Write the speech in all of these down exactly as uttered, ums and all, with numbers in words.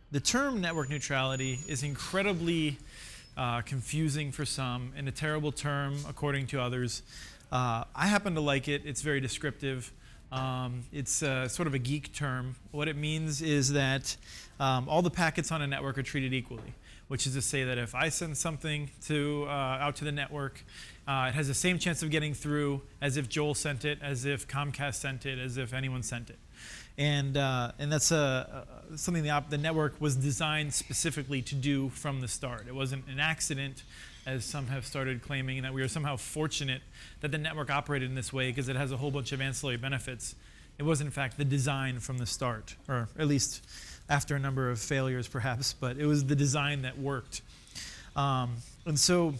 The term network neutrality is incredibly uh, confusing for some and a terrible term according to others. Uh, I happen to like it. It's very descriptive. Um, it's uh, sort of a geek term. What it means is that um, all the packets on a network are treated equally, which is to say that if I send something to uh, out to the network, uh, it has the same chance of getting through as if Joel sent it, as if Comcast sent it, as if anyone sent it. And, uh, and that's a, a, something the, op the network was designed specifically to do from the start. It wasn't an accident, as some have started claiming, that we are somehow fortunate that the network operated in this way because it has a whole bunch of ancillary benefits. It was, in fact, the design from the start, or at least after a number of failures, perhaps, but it was the design that worked. Um, and so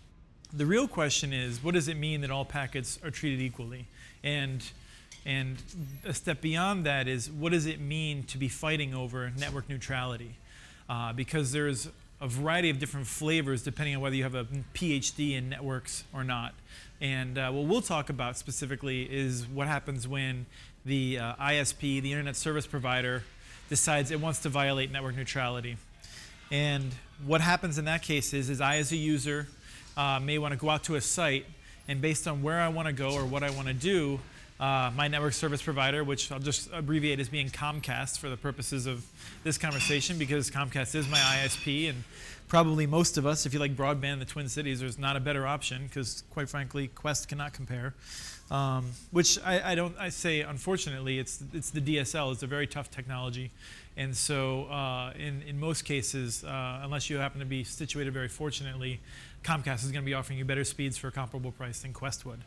the real question is, what does it mean that all packets are treated equally? And And a step beyond that is, what does it mean to be fighting over network neutrality? Uh, because there's a variety of different flavors depending on whether you have a PhD in networks or not. And uh, what we'll talk about specifically is what happens when the uh, I S P, the internet service provider, decides it wants to violate network neutrality. And what happens in that case is, is I as a user uh, may want to go out to a site, and based on where I want to go or what I want to do, Uh, my network service provider, which I'll just abbreviate as being Comcast for the purposes of this conversation, because Comcast is my I S P, and probably most of us, if you like broadband in the Twin Cities, there's not a better option, because quite frankly, Qwest cannot compare. Um, which I, I don't, I say unfortunately, it's, it's the D S L, it's a very tough technology. And so uh, in, in most cases, uh, unless you happen to be situated very fortunately, Comcast is going to be offering you better speeds for a comparable price than Qwest would.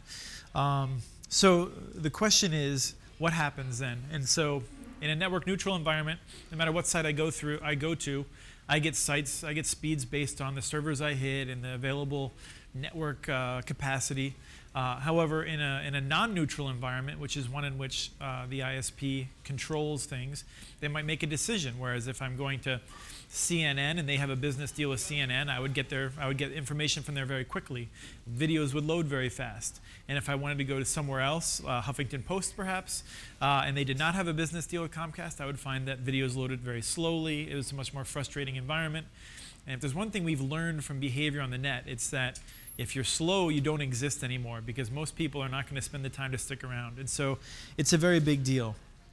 Um, So the question is, what happens then? And so in a network neutral environment, no matter what site I go through, I go to, I get sites, I get speeds based on the servers I hit and the available network uh, capacity. Uh, however, in a, in a non-neutral environment, which is one in which uh, the I S P controls things, they might make a decision. Whereas if I'm going to C N N and they have a business deal with C N N, I would get their, I would get information from there very quickly. Videos would load very fast. And if I wanted to go to somewhere else, uh, Huffington Post perhaps, uh, and they did not have a business deal with Comcast, I would find that videos loaded very slowly. It was a much more frustrating environment. And if there's one thing we've learned from behavior on the net, it's that if you're slow, you don't exist anymore, because most people are not going to spend the time to stick around. And so it's a very big deal.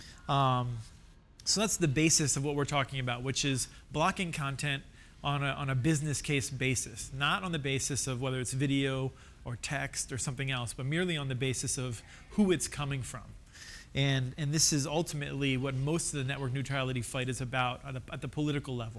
Um, so that's the basis of what we're talking about, which is blocking content on a, on a business case basis, not on the basis of whether it's video or text or something else, but merely on the basis of who it's coming from. And, and this is ultimately what most of the network neutrality fight is about at, a, at the political level.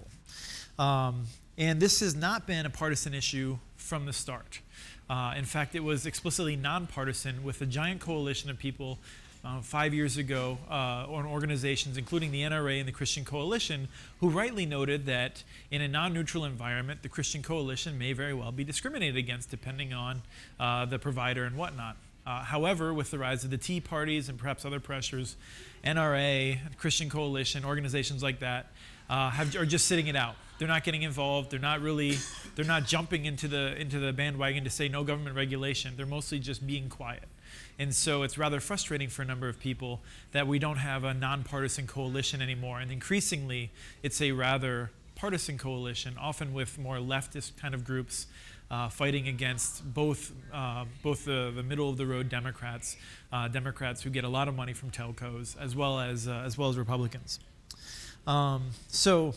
Um, and this has not been a partisan issue from the start. Uh, in fact, it was explicitly nonpartisan, with a giant coalition of people uh, five years ago uh, on organizations, including the N R A and the Christian Coalition, who rightly noted that in a non-neutral environment, the Christian Coalition may very well be discriminated against depending on uh, the provider and whatnot. Uh, however, with the rise of the Tea Parties and perhaps other pressures, N R A, Christian Coalition, organizations like that uh, have, are just sitting it out. They're not getting involved. They're not really, they're not jumping into the into the bandwagon to say no government regulation. They're mostly just being quiet. And so it's rather frustrating for a number of people that we don't have a nonpartisan coalition anymore. And increasingly, it's a rather partisan coalition, often with more leftist kind of groups uh, fighting against both uh, both the, the middle of the road Democrats, uh, Democrats who get a lot of money from telcos, as well as uh, as well as Republicans. Um, so.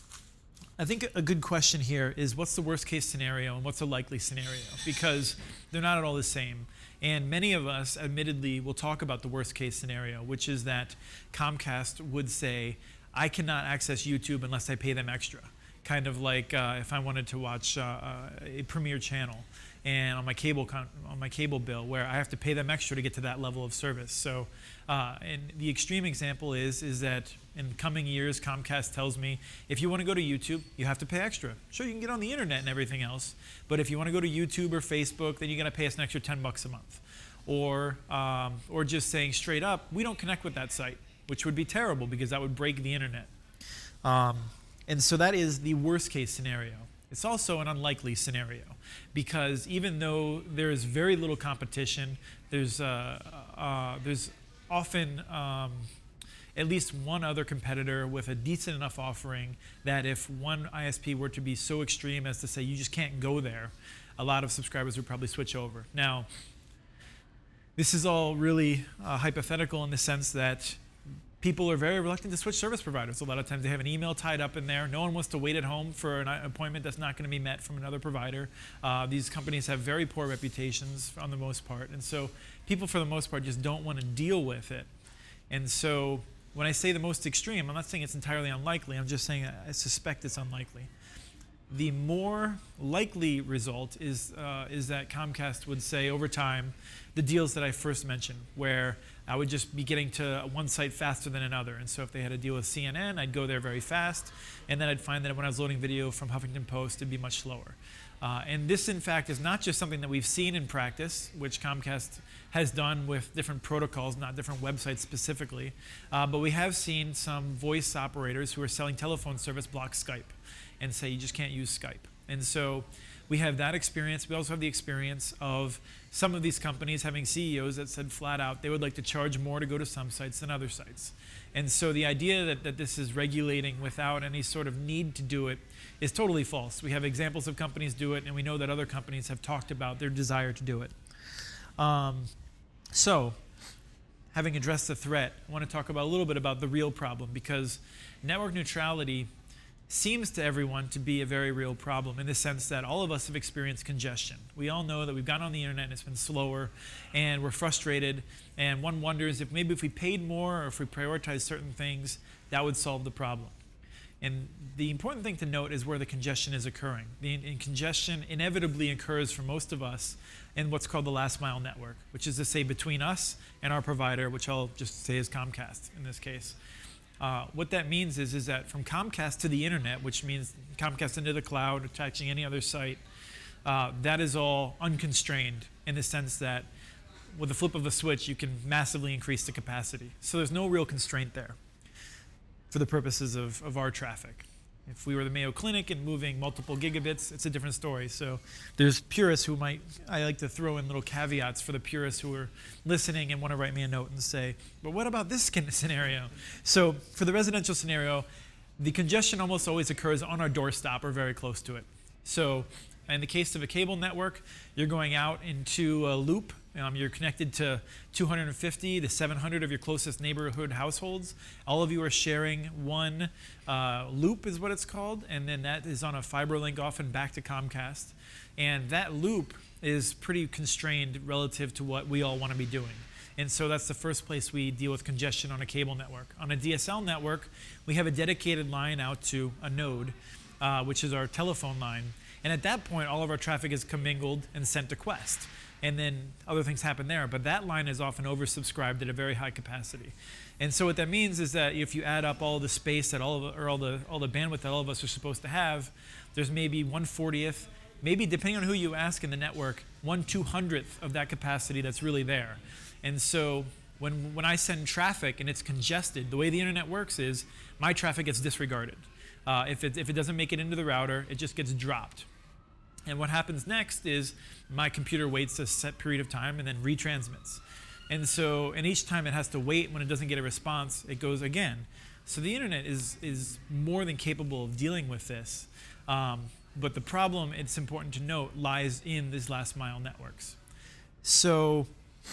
I think a good question here is, what's the worst case scenario and what's a likely scenario? Because they're not at all the same. And many of us, admittedly, will talk about the worst case scenario, which is that Comcast would say, I cannot access YouTube unless I pay them extra. Kind of like uh, if I wanted to watch uh, a premiere channel and on my cable con on my cable bill, where I have to pay them extra to get to that level of service. So, uh, and the extreme example is is that in coming years, Comcast tells me, if you want to go to YouTube, you have to pay extra. Sure, you can get on the internet and everything else, but if you want to go to YouTube or Facebook, then you got to pay us an extra ten bucks a month. Or, um, or just saying straight up, we don't connect with that site, which would be terrible because that would break the internet. Um, and so that is the worst case scenario. It's also an unlikely scenario, because even though there is very little competition, there's, uh, uh, there's often um, at least one other competitor with a decent enough offering that if one I S P were to be so extreme as to say you just can't go there, a lot of subscribers would probably switch over. Now, this is all really uh, hypothetical in the sense that people are very reluctant to switch service providers. A lot of times they have an email tied up in there. No one wants to wait at home for an appointment that's not going to be met from another provider. Uh, these companies have very poor reputations on the most part. And so people, for the most part, just don't want to deal with it. And so when I say the most extreme, I'm not saying it's entirely unlikely. I'm just saying I suspect it's unlikely. The more likely result is, uh, is that Comcast would say over time the deals that I first mentioned, where I would just be getting to one site faster than another. And so if they had a deal with C N N, I'd go there very fast. And then I'd find that when I was loading video from Huffington Post, it'd be much slower. Uh, and this, in fact, is not just something that we've seen in practice, which Comcast has done with different protocols, not different websites specifically. Uh, but we have seen some voice operators who are selling telephone service block Skype and say you just can't use Skype. And so we have that experience. We also have the experience of some of these companies having C E Os that said flat out they would like to charge more to go to some sites than other sites. And so the idea that, that this is regulating without any sort of need to do it is totally false. We have examples of companies do it, and we know that other companies have talked about their desire to do it. Um, so, having addressed the threat, I want to talk about a little bit about the real problem, because network neutrality seems to everyone to be a very real problem in the sense that all of us have experienced congestion. We all know that we've gotten on the internet and it's been slower and we're frustrated, and one wonders if maybe if we paid more or if we prioritized certain things, that would solve the problem. And the important thing to note is where the congestion is occurring. The in congestion inevitably occurs for most of us in what's called the last mile network, which is to say between us and our provider, which I'll just say is Comcast in this case. Uh, what that means is, is that from Comcast to the internet, which means Comcast into the cloud, attaching any other site, uh, that is all unconstrained in the sense that with the flip of a switch, you can massively increase the capacity. So there's no real constraint there for the purposes of, of our traffic. If we were the Mayo Clinic and moving multiple gigabits, it's a different story. So there's purists who might, I like to throw in little caveats for the purists who are listening and want to write me a note and say, but what about this scenario? So for the residential scenario, the congestion almost always occurs on our doorstep or very close to it. So in the case of a cable network, you're going out into a loop. Um, you're connected to two hundred fifty to seven hundred of your closest neighborhood households. All of you are sharing one uh, loop is what it's called, and then that is on a fiber link often back to Comcast. And that loop is pretty constrained relative to what we all want to be doing. And so that's the first place we deal with congestion on a cable network. On a D S L network, we have a dedicated line out to a node, uh, which is our telephone line. And at that point, all of our traffic is commingled and sent to Quest. And then other things happen there. But that line is often oversubscribed at a very high capacity. And so what that means is that if you add up all the space that all of, or all the all the bandwidth that all of us are supposed to have, there's maybe one fortieth, maybe depending on who you ask in the network, one two hundredth of that capacity that's really there. And so when when I send traffic and it's congested, the way the internet works is my traffic gets disregarded. Uh, if it if it doesn't make it into the router, it just gets dropped. And what happens next is my computer waits a set period of time and then retransmits. And so, and each time it has to wait when it doesn't get a response, it goes again. So the internet is, is more than capable of dealing with this. Um, but the problem, it's important to note, lies in these last mile networks. So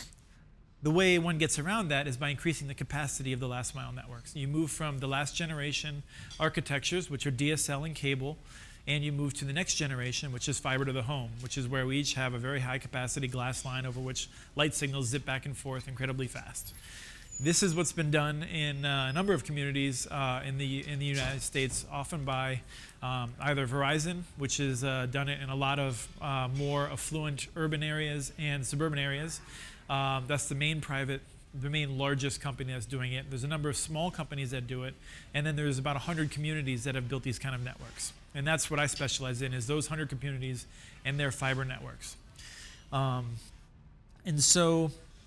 the way one gets around that is by increasing the capacity of the last mile networks. You move from the last generation architectures, which are D S L and cable, and you move to the next generation, which is fiber to the home, which is where we each have a very high capacity glass line over which light signals zip back and forth incredibly fast. This is what's been done in uh, a number of communities uh, in the in the United States, often by um, either Verizon, which has uh, done it in a lot of uh, more affluent urban areas and suburban areas. Um, that's the main private, the main largest company that's doing it. There's a number of small companies that do it, and then there's about one hundred communities that have built these kind of networks. And that's what I specialize in, is those one hundred communities and their fiber networks. Um, and so,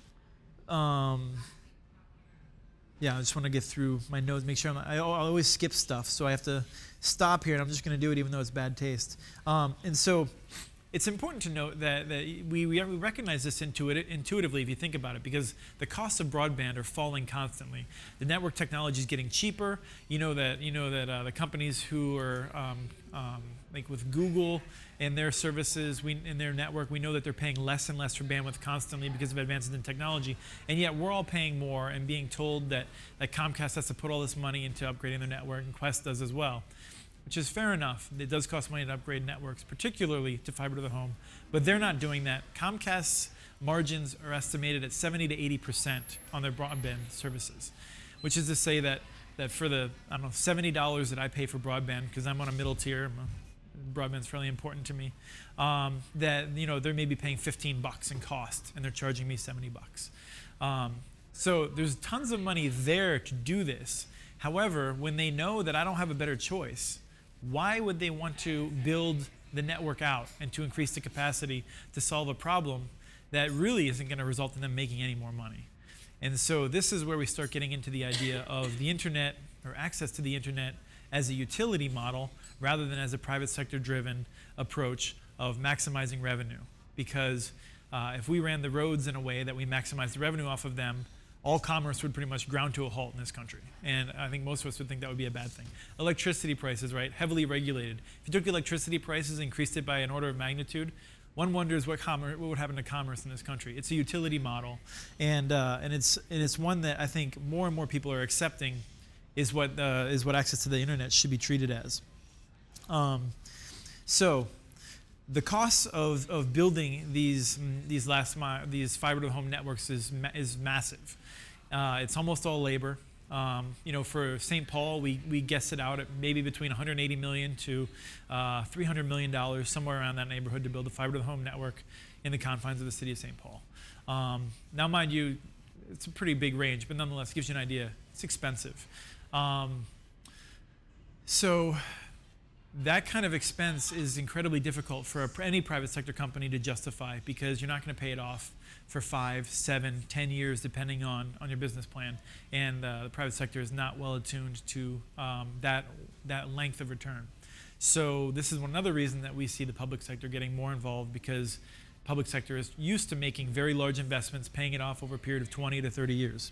um, yeah, I just want to get through my notes, make sure I'm not, I, I always skip stuff, so I have to stop here, and I'm just going to do it even though it's bad taste. Um, and so, it's important to note that, that we, we recognize this intuit, intuitively if you think about it, because the costs of broadband are falling constantly. The network technology is getting cheaper. You know that you know that uh, the companies who are um, um, like with Google and their services, we, in their network, we know that they're paying less and less for bandwidth constantly because of advances in technology, and yet we're all paying more and being told that, that Comcast has to put all this money into upgrading their network, and Qwest does as well, which is fair enough. It does cost money to upgrade networks, particularly to fiber to the home, but they're not doing that. Comcast's margins are estimated at seventy to eighty percent on their broadband services, which is to say that, that for the, I don't know, seventy dollars that I pay for broadband, because I'm on a middle tier, broadband's fairly important to me, um, that you know they may be paying fifteen bucks in cost, and they're charging me seventy bucks. Um, so there's tons of money there to do this. However, when they know that I don't have a better choice, why would they want to build the network out and to increase the capacity to solve a problem that really isn't going to result in them making any more money? And so this is where we start getting into the idea of the internet, or access to the internet, as a utility model rather than as a private sector driven approach of maximizing revenue. Because uh, if we ran the roads in a way that we maximize the revenue off of them, all commerce would pretty much ground to a halt in this country. And I think most of us would think that would be a bad thing. Electricity prices, right, heavily regulated. If you took electricity prices and increased it by an order of magnitude, one wonders what, commerce, what would happen to commerce in this country. It's a utility model, and, uh, and, it's, and it's one that I think more and more people are accepting is what, uh, is what access to the internet should be treated as. Um, so the costs of, of building these, these, last mile, these fiber to the home networks is, ma is massive. Uh, it's almost all labor. Um, you know, for Saint Paul, we, we guess it out at maybe between one hundred eighty million dollars to uh, three hundred million dollars, somewhere around that neighborhood, to build a fiber to the home network in the confines of the city of Saint Paul. Um, now, mind you, it's a pretty big range, but nonetheless, gives you an idea. It's expensive. Um, so that kind of expense is incredibly difficult for a, any private sector company to justify, because you're not going to pay it off for five, seven, ten years, depending on, on your business plan. And uh, the private sector is not well attuned to um, that, that length of return. So this is one another reason that we see the public sector getting more involved, because public sector is used to making very large investments, paying it off over a period of twenty to thirty years.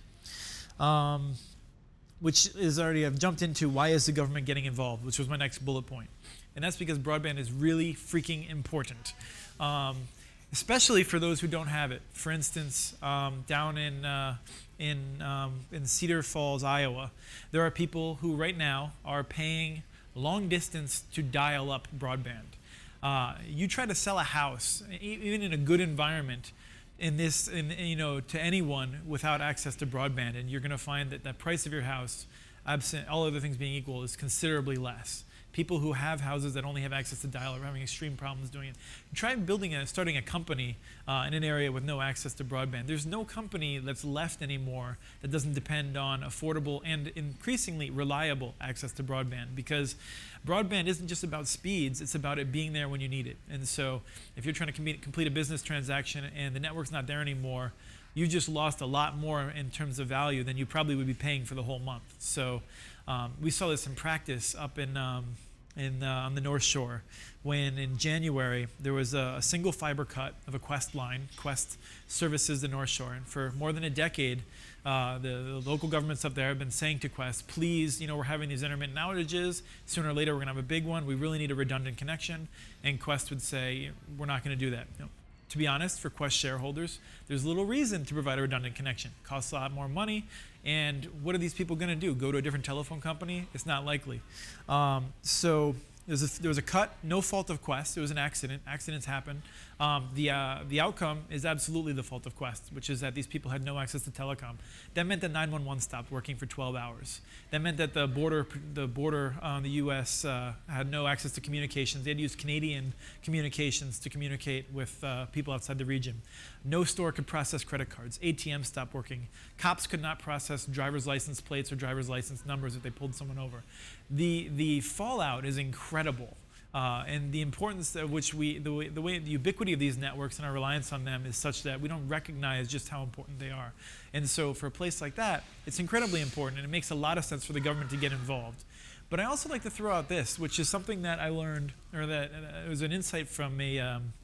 Um, which is already, I've jumped into why is the government getting involved, which was my next bullet point. And that's because broadband is really freaking important, um, especially for those who don't have it. For instance, um, down in, uh, in, um, in Cedar Falls, Iowa, there are people who right now are paying long distance to dial up broadband. Uh, you try to sell a house, even in a good environment, in this, in, you know, to anyone without access to broadband, and you're going to find that the price of your house, absent all other things being equal, is considerably less. People who have houses that only have access to dial are having extreme problems doing it. Try building a, starting a company uh, in an area with no access to broadband. There's no company that's left anymore that doesn't depend on affordable and increasingly reliable access to broadband, because broadband isn't just about speeds, it's about it being there when you need it. And so if you're trying to complete a business transaction and the network's not there anymore, you just lost a lot more in terms of value than you probably would be paying for the whole month. So um, we saw this in practice up in, um, in uh, on the North Shore, when in January there was a, a single fiber cut of a Qwest line. Qwest services the North Shore, and for more than a decade, uh, the, the local governments up there have been saying to Qwest, please, you know, we're having these intermittent outages. Sooner or later, we're going to have a big one. We really need a redundant connection. And Qwest would say, we're not going to do that. You know, to be honest, for Qwest shareholders, there's little reason to provide a redundant connection. It costs a lot more money, and what are these people going to do? Go to a different telephone company? It's not likely. Um, so there was, a, there was a cut, no fault of Qwest. It was an accident. Accidents happen. Um, the, uh, the outcome is absolutely the fault of Qwest, which is that these people had no access to telecom. That meant that nine one one stopped working for twelve hours. That meant that the border, the border on the U S uh, had no access to communications. They had to use Canadian communications to communicate with uh, people outside the region. No store could process credit cards. A T Ms stopped working. Cops could not process driver's license plates or driver's license numbers if they pulled someone over. The, the fallout is incredible. Uh, and the importance of which we, the way, the way, the ubiquity of these networks and our reliance on them is such that we don't recognize just how important they are. And so for a place like that, it's incredibly important, and it makes a lot of sense for the government to get involved. But I also like to throw out this, which is something that I learned, or that uh, it was an insight from a, um,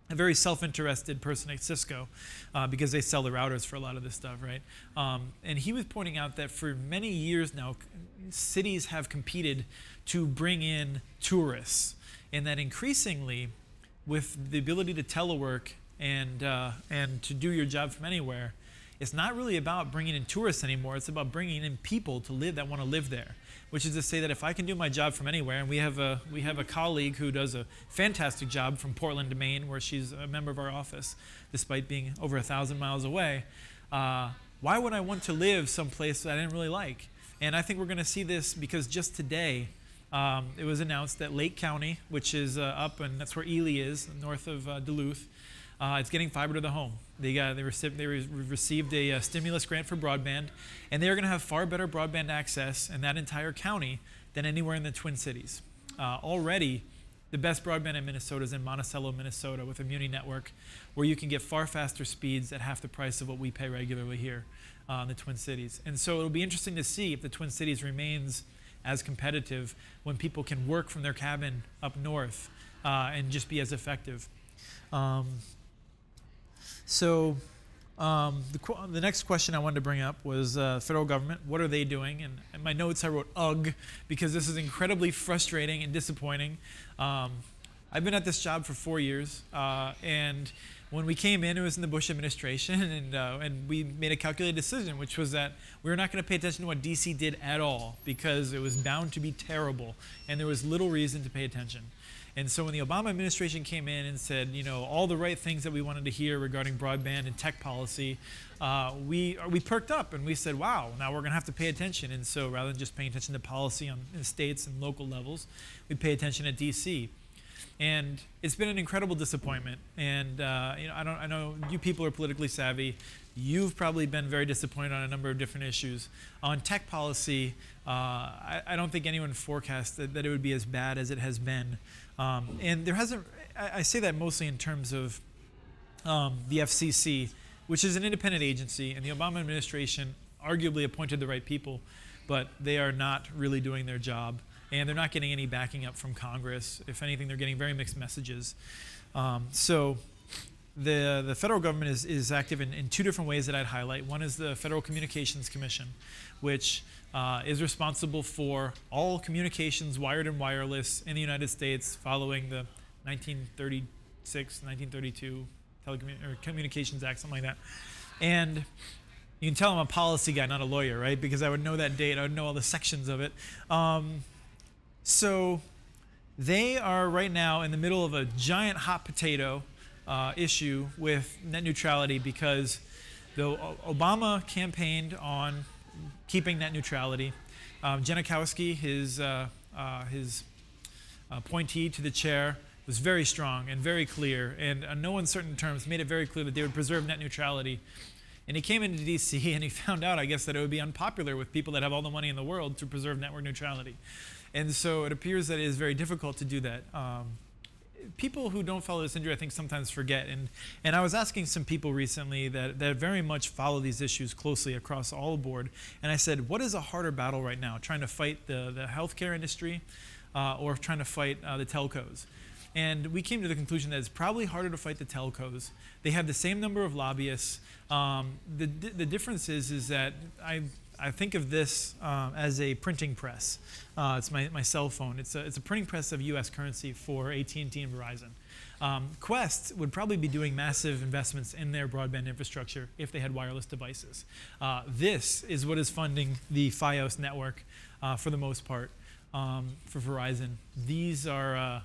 a very self-interested person at Cisco uh, because they sell the routers for a lot of this stuff, right? Um, and he was pointing out that for many years now, cities have competed to bring in tourists, and that increasingly, with the ability to telework and uh, and to do your job from anywhere, it's not really about bringing in tourists anymore. It's about bringing in people to live that want to live there. Which is to say that if I can do my job from anywhere, and we have a we have a colleague who does a fantastic job from Portland, Maine, where she's a member of our office, despite being over a thousand miles away. Uh, why would I want to live someplace that I didn't really like? And I think we're going to see this because just today, um, it was announced that Lake County, which is uh, up, and that's where Ely is, north of uh, Duluth, uh, it's getting fiber to the home. They got they, received, they re- received a uh, stimulus grant for broadband, and they are going to have far better broadband access in that entire county than anywhere in the Twin Cities. Uh, already, the best broadband in Minnesota is in Monticello, Minnesota, with a Muni network, where you can get far faster speeds at half the price of what we pay regularly here uh, in the Twin Cities. And so it'll be interesting to see if the Twin Cities remains as competitive when people can work from their cabin up north uh, and just be as effective. Um, So um, the, qu- the next question I wanted to bring up was uh, federal government. What are they doing? And in my notes I wrote ugh, because this is incredibly frustrating and disappointing. Um, I've been at this job for four years, uh, and when we came in, it was in the Bush administration, and uh, and we made a calculated decision, which was that we were not going to pay attention to what D C did at all, because it was bound to be terrible, and there was little reason to pay attention. And so when the Obama administration came in and said, you know, all the right things that we wanted to hear regarding broadband and tech policy, uh, we we perked up and we said, wow, now we're going to have to pay attention. And so rather than just paying attention to policy on in states and local levels, we pay attention at D C. And it's been an incredible disappointment. And uh, you know, I don't, I know you people are politically savvy. You've probably been very disappointed on a number of different issues. On tech policy, uh, I, I don't think anyone forecast that, that it would be as bad as it has been. Um, and there hasn't, I, I say that mostly in terms of um, the F C C, which is an independent agency, and the Obama administration arguably appointed the right people, but they are not really doing their job. And they're not getting any backing up from Congress. If anything, they're getting very mixed messages. Um, so the the federal government is, is active in, in two different ways that I'd highlight. One is the Federal Communications Commission, which uh, is responsible for all communications, wired and wireless, in the United States following the nineteen thirty-six, nineteen thirty-two Telecommun- or Communications Act, something like that. And you can tell I'm a policy guy, not a lawyer, right? Because I would know that date. I would know all the sections of it. Um, So they are right now in the middle of a giant hot potato uh, issue with net neutrality, because the Obama campaigned on keeping net neutrality. Um, Janikowski, his uh, uh, his appointee to the chair, was very strong and very clear, and in no uncertain terms made it very clear that they would preserve net neutrality. And he came into D C and he found out, I guess, that it would be unpopular with people that have all the money in the world to preserve network neutrality. And so it appears that it is very difficult to do that. Um, people who don't follow this industry, I think, sometimes forget. And and I was asking some people recently that, that very much follow these issues closely across all board. And I said, what is a harder battle right now? Trying to fight the, the healthcare industry uh, or trying to fight uh, the telcos? And we came to the conclusion that it's probably harder to fight the telcos. They have the same number of lobbyists. Um, the, the difference is, is that I I think of this uh, as a printing press. Uh, it's my, my cell phone. It's a, it's a printing press of U S currency for A T and T and Verizon. Um, Qwest would probably be doing massive investments in their broadband infrastructure if they had wireless devices. Uh, this is what is funding the Fios network uh, for the most part um, for Verizon. These are, uh,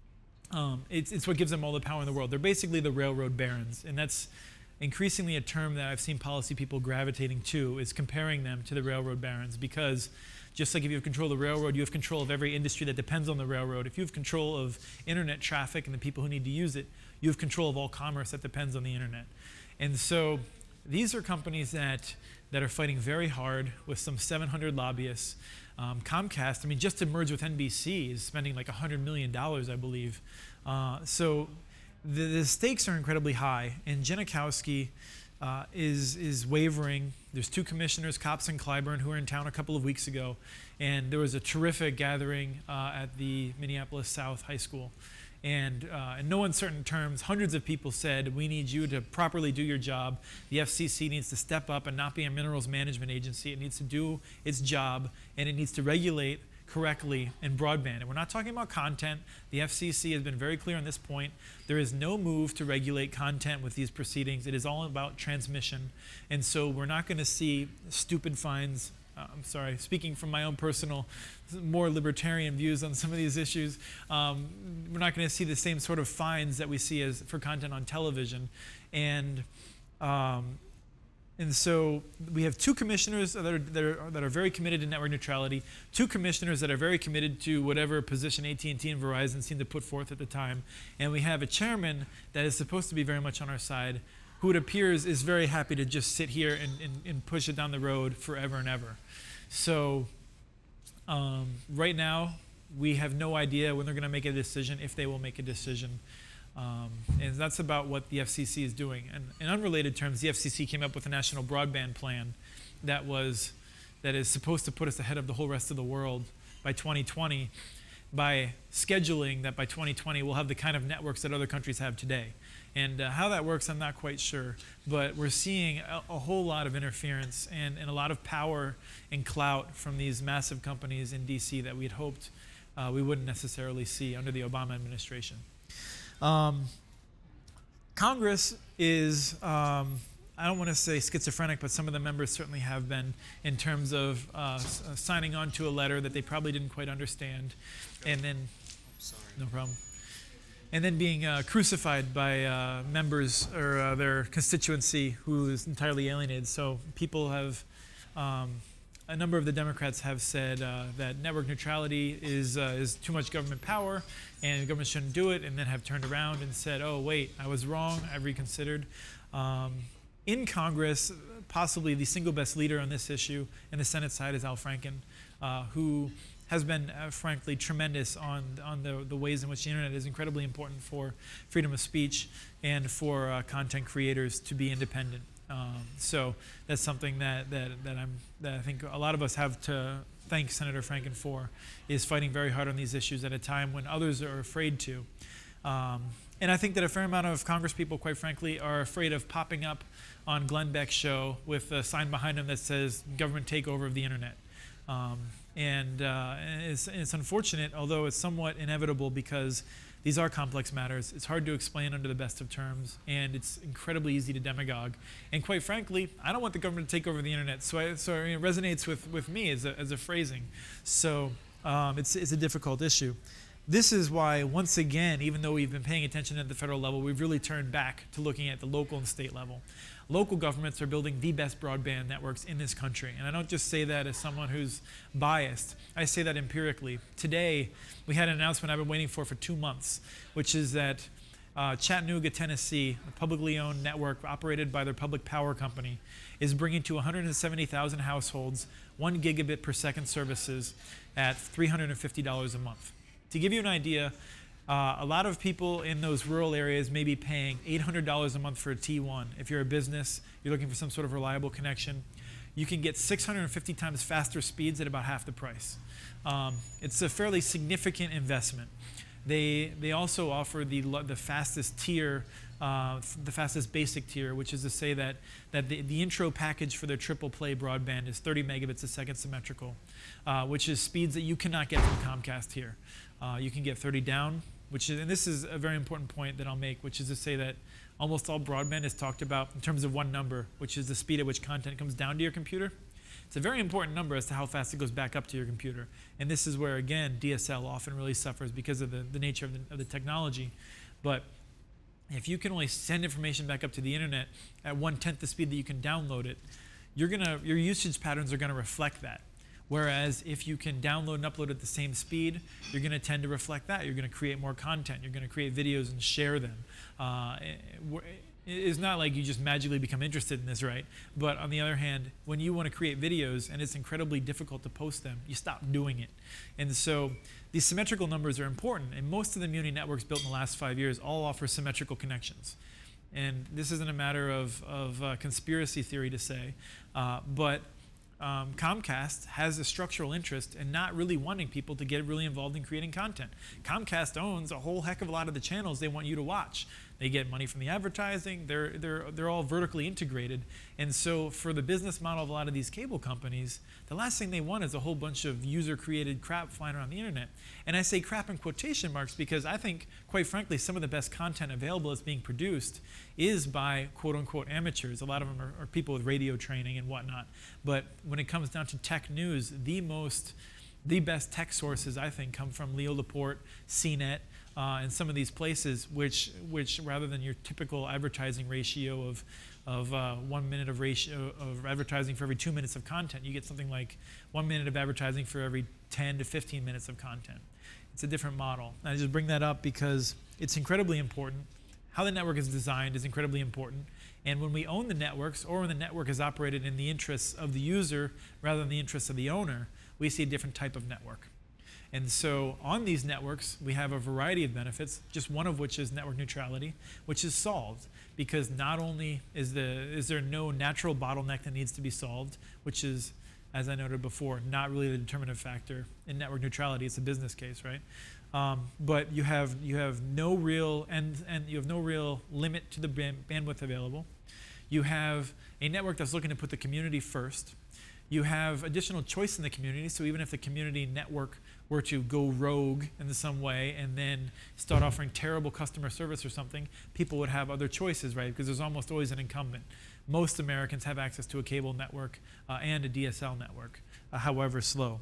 um, it's, it's what gives them all the power in the world. They're basically the railroad barons, and that's increasingly a term that I've seen policy people gravitating to, is comparing them to the railroad barons, because just like if you have control of the railroad, you have control of every industry that depends on the railroad. If you have control of internet traffic and the people who need to use it, you have control of all commerce that depends on the internet. And so these are companies that, that are fighting very hard with some seven hundred lobbyists. Um, Comcast, I mean, just to merge with N B C is spending like one hundred million dollars, I believe. Uh, so The, the stakes are incredibly high, and Janikowski uh, is is wavering. There's two commissioners, Copps and Clyburn, who were in town a couple of weeks ago, and there was a terrific gathering uh, at the Minneapolis South High School. And uh, in no uncertain terms, hundreds of people said, we need you to properly do your job. The F C C needs to step up and not be a minerals management agency. It needs to do its job, and it needs to regulate correctly in broadband. And we're not talking about content. The F C C has been very clear on this point. There is no move to regulate content with these proceedings. It is all about transmission. And so we're not going to see stupid fines. Uh, I'm sorry, speaking from my own personal, more libertarian views on some of these issues, um, we're not going to see the same sort of fines that we see as for content on television. And um, And so we have two commissioners that are, that, are, that are very committed to network neutrality, two commissioners that are very committed to whatever position A T and T and Verizon seem to put forth at the time. And we have a chairman that is supposed to be very much on our side, who it appears is very happy to just sit here and, and, and push it down the road forever and ever. So um, right now, we have no idea when they're going to make a decision, if they will make a decision. Um, and that's about what the F C C is doing. And in unrelated terms, the F C C came up with a national broadband plan that was that is supposed to put us ahead of the whole rest of the world by twenty twenty, by scheduling that by twenty twenty we'll have the kind of networks that other countries have today. And uh, how that works, I'm not quite sure. But we're seeing a, a whole lot of interference and, and a lot of power and clout from these massive companies in D C that we'd hoped uh, we wouldn't necessarily see under the Obama administration. Um, Congress is, um, I don't want to say schizophrenic, but some of the members certainly have been in terms of uh, s- uh, signing on to a letter that they probably didn't quite understand. And then, Sorry. no problem. And then being uh, crucified by uh, members or uh, their constituency who is entirely alienated. So people have, um, a number of the Democrats have said uh, that network neutrality is uh, is too much government power and the government shouldn't do it, and then have turned around and said, oh, wait, I was wrong, I've reconsidered. Um, in Congress, possibly the single best leader on this issue in the Senate side is Al Franken, uh, who has been, uh, frankly, tremendous on, on the, the ways in which the internet is incredibly important for freedom of speech and for uh, content creators to be independent. Um, so that's something that, that, that, I'm, that I think a lot of us have to thank Senator Franken for, is fighting very hard on these issues at a time when others are afraid to. Um, and I think that a fair amount of Congress people, quite frankly, are afraid of popping up on Glenn Beck's show with a sign behind him that says government takeover of the internet. Um, and uh, it's, it's unfortunate, although it's somewhat inevitable, because these are complex matters. It's hard to explain under the best of terms, and it's incredibly easy to demagogue. And quite frankly, I don't want the government to take over the internet, so, I, so it resonates with, with me as a, as a phrasing. So um, it's, it's a difficult issue. This is why, once again, even though we've been paying attention at the federal level, we've really turned back to looking at the local and state level. Local governments are building the best broadband networks in this country. And I don't just say that as someone who's biased. I say that empirically. Today, we had an announcement I've been waiting for for two months, which is that uh, Chattanooga, Tennessee, a publicly owned network operated by their public power company, is bringing to one hundred seventy thousand households one gigabit per second services at three hundred fifty dollars a month. To give you an idea, uh, a lot of people in those rural areas may be paying eight hundred dollars a month for a T one. If you're a business, you're looking for some sort of reliable connection, you can get six hundred fifty times faster speeds at about half the price. Um, it's a fairly significant investment. They, they also offer the, the fastest tier, uh, the fastest basic tier, which is to say that, that the, the intro package for their triple play broadband is thirty megabits a second symmetrical, uh, which is speeds that you cannot get from Comcast here. Uh, you can get thirty down, which is, and this is a very important point that I'll make, which is to say that almost all broadband is talked about in terms of one number, which is the speed at which content comes down to your computer. It's a very important number as to how fast it goes back up to your computer. And this is where, again, D S L often really suffers because of the, the nature of the, of the technology. But if you can only send information back up to the internet at one-tenth the speed that you can download it, you're gonna, your usage patterns are going to reflect that. Whereas if you can download and upload at the same speed, you're going to tend to reflect that. You're going to create more content. You're going to create videos and share them. Uh, it's not like you just magically become interested in this, right? But on the other hand, when you want to create videos and it's incredibly difficult to post them, you stop doing it. And so these symmetrical numbers are important. And most of the Muni networks built in the last five years all offer symmetrical connections. And this isn't a matter of, of uh, conspiracy theory to say, uh, but um, Comcast has a structural interest in not really wanting people to get really involved in creating content. Comcast owns a whole heck of a lot of the channels they want you to watch. They get money from the advertising. They're, they're, they're all vertically integrated. And so for the business model of a lot of these cable companies, the last thing they want is a whole bunch of user-created crap flying around the internet. And I say crap in quotation marks because I think, quite frankly, some of the best content available that's being produced is by quote-unquote amateurs. A lot of them are, are people with radio training and whatnot. But when it comes down to tech news, the most, the best tech sources, I think, come from Leo Laporte, C net, Uh, and some of these places, which, which rather than your typical advertising ratio of, of uh, one minute of ratio of advertising for every two minutes of content, you get something like one minute of advertising for every ten to fifteen minutes of content. It's a different model. And I just bring that up because it's incredibly important. How the network is designed is incredibly important. And when we own the networks, or when the network is operated in the interests of the user rather than the interests of the owner, we see a different type of network. And so on these networks, we have a variety of benefits, just one of which is network neutrality, which is solved because not only is, the, is there no natural bottleneck that needs to be solved, which is, as I noted before, not really the determinative factor in network neutrality. It's a business case, right? Um, but you have, you have no real and, and you have no real limit to the band, bandwidth available. You have a network that's looking to put the community first. You have additional choice in the community, so even if the community network were to go rogue in some way and then start offering terrible customer service or something, people would have other choices, right? Because there's almost always an incumbent. Most Americans have access to a cable network uh, and a D S L network, uh, however slow.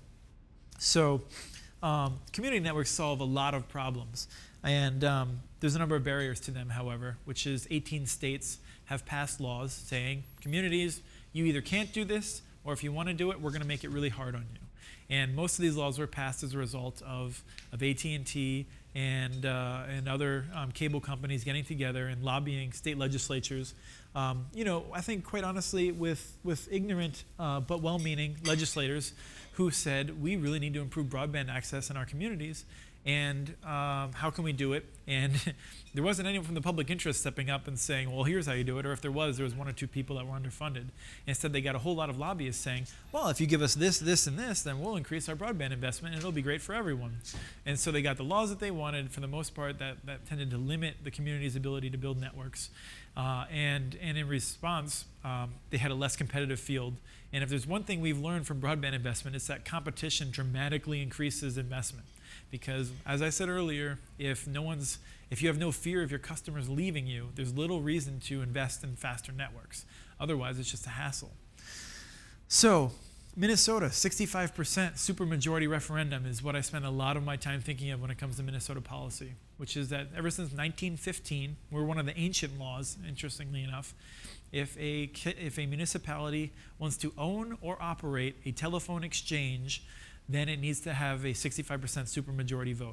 So um, community networks solve a lot of problems. And um, there's a number of barriers to them, however, which is eighteen states have passed laws saying, communities, you either can't do this, or if you want to do it, we're going to make it really hard on you. And most of these laws were passed as a result of, of A T and T and, uh, and other um, cable companies getting together and lobbying state legislatures. Um, you know, I think quite honestly with, with ignorant uh, but well-meaning legislators who said, we really need to improve broadband access in our communities. And um, how can we do it? And there wasn't anyone from the public interest stepping up and saying, well, here's how you do it. Or if there was, there was one or two people that were underfunded. Instead, they got a whole lot of lobbyists saying, well, if you give us this, this, and this, then we'll increase our broadband investment, and it'll be great for everyone. And so they got the laws that they wanted, for the most part, that, that tended to limit the community's ability to build networks. Uh, and, and in response, um, they had a less competitive field. And if there's one thing we've learned from broadband investment, it's that competition dramatically increases investment. Because, as I said earlier, if no one's, if you have no fear of your customers leaving you, there's little reason to invest in faster networks. Otherwise, it's just a hassle. So, Minnesota, sixty-five percent supermajority referendum is what I spend a lot of my time thinking of when it comes to Minnesota policy, which is that ever since nineteen fifteen, we're one of the ancient laws, interestingly enough, if a, if a municipality wants to own or operate a telephone exchange, then it needs to have a sixty-five percent supermajority vote,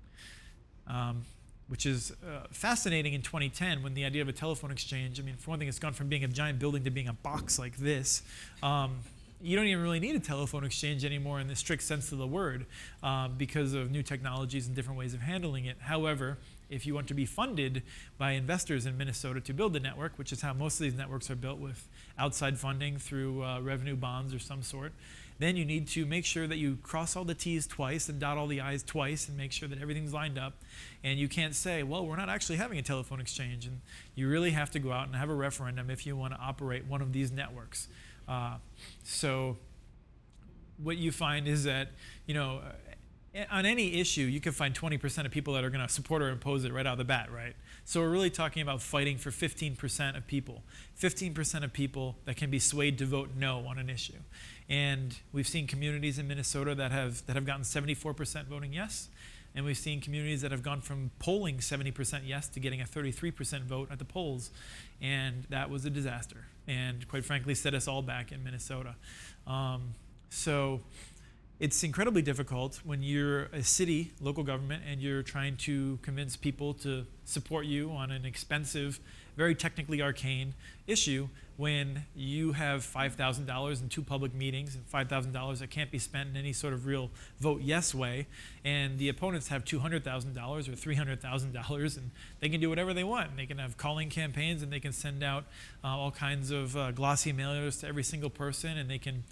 um, which is uh, fascinating in twenty ten when the idea of a telephone exchange, I mean, for one thing, it's gone from being a giant building to being a box like this. Um, you don't even really need a telephone exchange anymore in the strict sense of the word uh, because of new technologies and different ways of handling it. However, if you want to be funded by investors in Minnesota to build the network, which is how most of these networks are built with outside funding through uh, revenue bonds or some sort, then you need to make sure that you cross all the T's twice and dot all the I's twice and make sure that everything's lined up. And you can't say, well, we're not actually having a telephone exchange. And you really have to go out and have a referendum if you want to operate one of these networks. Uh, so what you find is that, you know, on any issue, you can find twenty percent of people that are going to support or oppose it right out of the bat, right? So we're really talking about fighting for fifteen percent of people. fifteen percent of people that can be swayed to vote no on an issue. And we've seen communities in Minnesota that have, that have gotten seventy-four percent voting yes. And we've seen communities that have gone from polling seventy percent yes to getting a thirty-three percent vote at the polls. And that was a disaster. And quite frankly, set us all back in Minnesota. Um, so it's incredibly difficult when you're a city, local government, and you're trying to convince people to support you on an expensive, very technically arcane issue when you have five thousand dollars in two public meetings and five thousand dollars that can't be spent in any sort of real vote yes way, and the opponents have two hundred thousand dollars or three hundred thousand dollars, and they can do whatever they want. And they can have calling campaigns, and they can send out uh, all kinds of uh, glossy mailers to every single person, and they can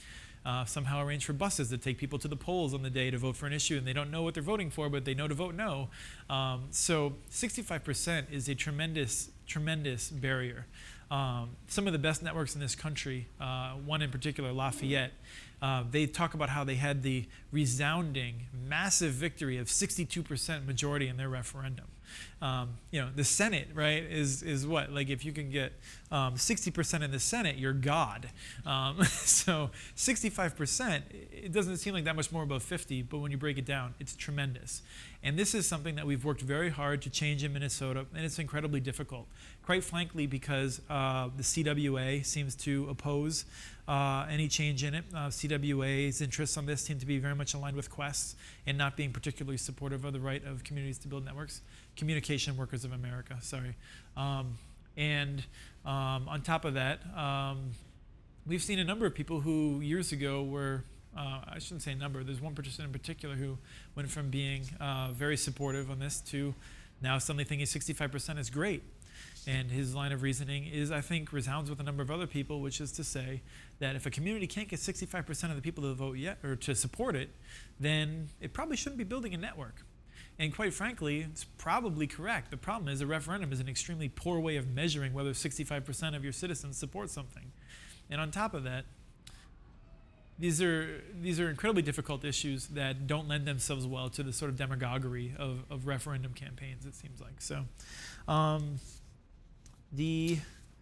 uh, somehow arrange for buses to take people to the polls on the day to vote for an issue, and they don't know what they're voting for, but they know to vote no. Um, so sixty-five percent is a tremendous, tremendous barrier. Um, some of the best networks in this country, uh, one in particular, Lafayette, uh, they talk about how they had the resounding, massive victory of sixty-two percent majority in their referendum. Um, you know, the Senate, right, is is what? Like, if you can get um, sixty percent in the Senate, you're God. Um, so sixty-five percent, it doesn't seem like that much more above fifty, but when you break it down, it's tremendous. And this is something that we've worked very hard to change in Minnesota, and it's incredibly difficult. Quite frankly, because uh, the C W A seems to oppose uh, any change in it. Uh, C W A's interests on this seem to be very much aligned with Quest's and not being particularly supportive of the right of communities to build networks. Communication Workers of America, sorry. Um, and um, on top of that, um, we've seen a number of people who years ago were, uh, I shouldn't say number, there's one person in particular who went from being uh, very supportive on this to now suddenly thinking sixty-five percent is great. And his line of reasoning is, I think, resounds with a number of other people, which is to say that if a community can't get sixty-five percent of the people to vote yet or to support it, then it probably shouldn't be building a network. And quite frankly, it's probably correct. The problem is a referendum is an extremely poor way of measuring whether sixty-five percent of your citizens support something. And on top of that, these are these are incredibly difficult issues that don't lend themselves well to the sort of demagoguery of, of referendum campaigns, it seems like. So um, the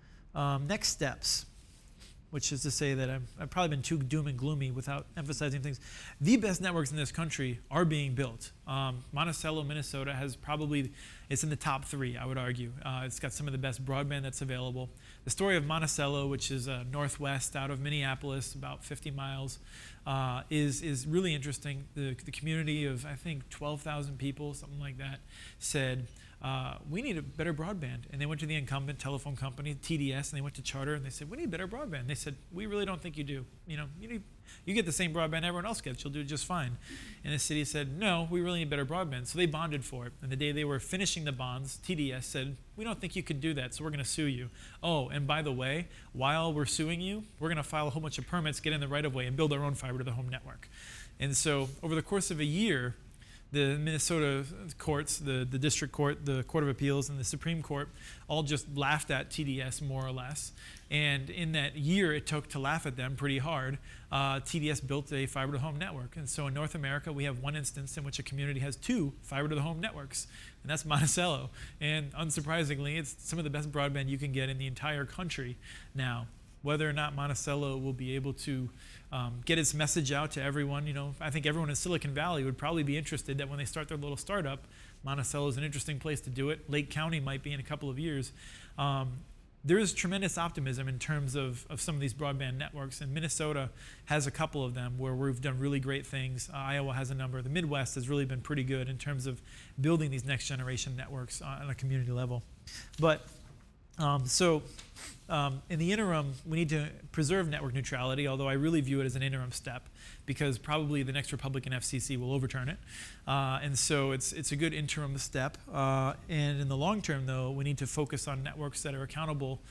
um, next steps, which is to say that I've, I've probably been too doom and gloomy without emphasizing things. The best networks in this country are being built. Um, Monticello, Minnesota has probably, it's in the top three, I would argue. Uh, it's got some of the best broadband that's available. The story of Monticello, which is uh, northwest out of Minneapolis, about fifty miles, uh, is, is really interesting. The, the community of, I think, twelve thousand people, something like that, said, Uh, we need a better broadband. And they went to the incumbent telephone company, T D S, and they went to Charter, and they said, we need better broadband. They said, we really don't think you do. You know, you need, you get the same broadband everyone else gets. You'll do just fine. And the city said, no, we really need better broadband. So they bonded for it. And the day they were finishing the bonds, T D S said, we don't think you can do that, so we're going to sue you. Oh, and by the way, while we're suing you, we're going to file a whole bunch of permits, get in the right of way, and build our own fiber to the home network. And so over the course of a year, the Minnesota courts, the, the district court, the Court of Appeals, and the Supreme Court all just laughed at T D S more or less. And in that year it took to laugh at them pretty hard, uh, T D S built a fiber to the home network. And so in North America, we have one instance in which a community has two fiber to the home networks, and that's Monticello. And unsurprisingly, it's some of the best broadband you can get in the entire country now. Whether or not Monticello will be able to um, get its message out to everyone, you know, I think everyone in Silicon Valley would probably be interested that when they start their little startup, Monticello is an interesting place to do it. Lake County might be in a couple of years. Um, there is tremendous optimism in terms of, of some of these broadband networks, and Minnesota has a couple of them where we've done really great things. Uh, Iowa has a number. The Midwest has really been pretty good in terms of building these next generation networks on a community level. But um, so Um, in the interim, we need to preserve network neutrality, although I really view it as an interim step because probably the next Republican F C C will overturn it. Uh, and so it's, it's a good interim step. Uh, and in the long term, though, we need to focus on networks that are accountable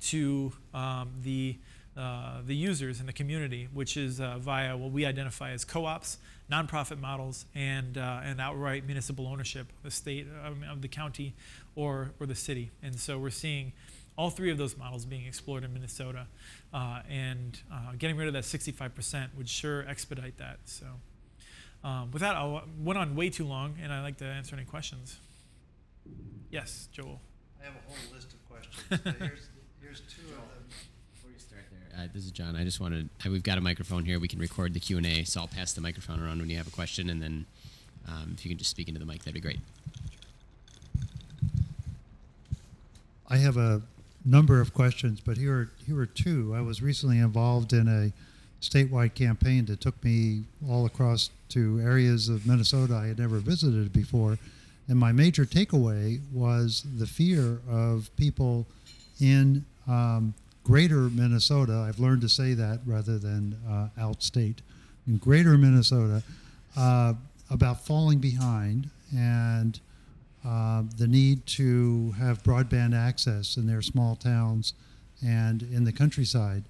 to um, the, uh, the users in the community, which is uh, via what we identify as co-ops, nonprofit models, and, uh, and outright municipal ownership of the state, um, of the county, or, or the city. And so we're seeing all three of those models being explored in Minnesota, uh, and uh, getting rid of that sixty-five percent would sure expedite that. So um, with that, I went on way too long, and I'd like to answer any questions. Yes, Joel. I have a whole list of questions. But here's, here's two of them. Before you start there, uh, this is John. I just wanted, uh, we've got a microphone here. We can record the Q and A, so I'll pass the microphone around when you have a question, and then um, if you can just speak into the mic, that'd be great. I have a number of questions, but here are, here are two. I was recently involved in a statewide campaign that took me all across to areas of Minnesota I had never visited before. And my major takeaway was the fear of people in um, greater Minnesota. I've learned to say that rather than uh, outstate. In greater Minnesota, uh, about falling behind and Uh, the need to have broadband access in their small towns and in the countryside.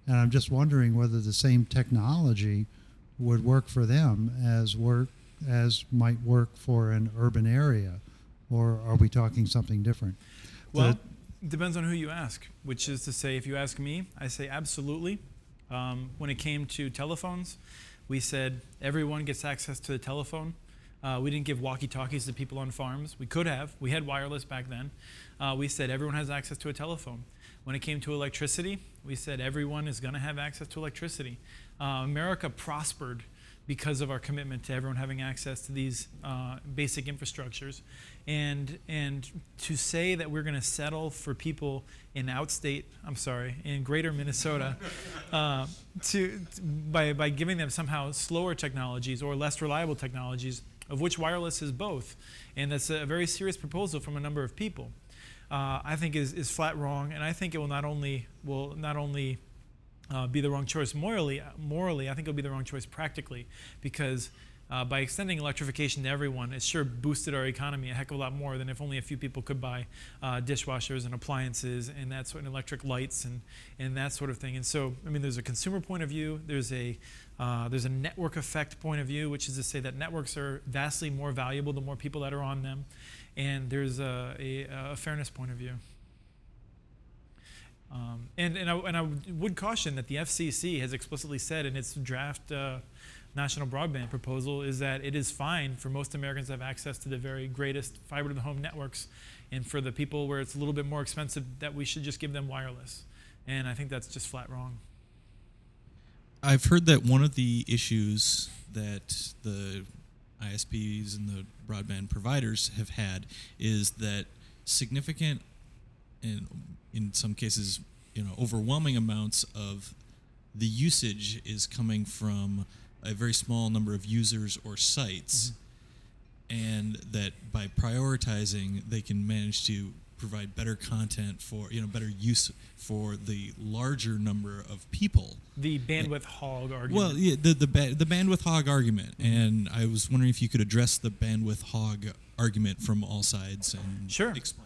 And I'm just wondering whether the same technology would work for them as work as might work for an urban area, or are we talking something different? Well, The- it depends on who you ask, which is to say, if you ask me, I say absolutely. Um, when it came to telephones, we said everyone gets access to the telephone. Uh, we didn't give walkie-talkies to people on farms. We could have. We had wireless back then. Uh, we said everyone has access to a telephone. When it came to electricity, we said everyone is going to have access to electricity. Uh, America prospered because of our commitment to everyone having access to these uh, basic infrastructures. And and to say that we're going to settle for people in outstate, I'm sorry, in greater Minnesota, uh, to, to by, by giving them somehow slower technologies or less reliable technologies, of which wireless is both, and that's a very serious proposal from a number of people, uh, I think is, is flat wrong, and I think it will not only, will not only Uh, be the wrong choice morally. Morally, I think it'll be the wrong choice practically, because uh, by extending electrification to everyone, it sure boosted our economy a heck of a lot more than if only a few people could buy uh, dishwashers and appliances and that sort of electric lights and and that sort of thing. And so, I mean, there's a consumer point of view. There's a uh, there's a network effect point of view, which is to say that networks are vastly more valuable the more people that are on them, and there's a, a, a fairness point of view. Um, and, and, I, and I would caution that the F C C has explicitly said in its draft uh, national broadband proposal is that it is fine for most Americans to have access to the very greatest fiber to the home networks, and for the people where it's a little bit more expensive that we should just give them wireless. And I think that's just flat wrong. I've heard that one of the issues that the I S Ps and the broadband providers have had is that significant and in some cases, you know, overwhelming amounts of the usage is coming from a very small number of users or sites, mm-hmm. and that by prioritizing, they can manage to provide better content for, you know, better use for the larger number of people. The bandwidth hog argument. Well, yeah, the the, ba- the bandwidth hog argument, mm-hmm. and I was wondering if you could address the bandwidth hog argument from all sides and sure. explain.